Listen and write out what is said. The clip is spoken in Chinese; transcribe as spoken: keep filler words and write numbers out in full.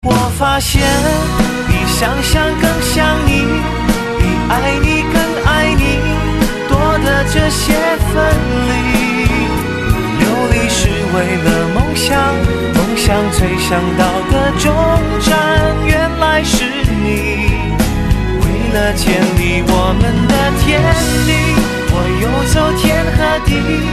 我发现比想象更像你，比爱你更爱你，多的这些分离。流离是为了梦想，梦想最想到的终站，原来是你。为了建立我们的天地，我游走天和地。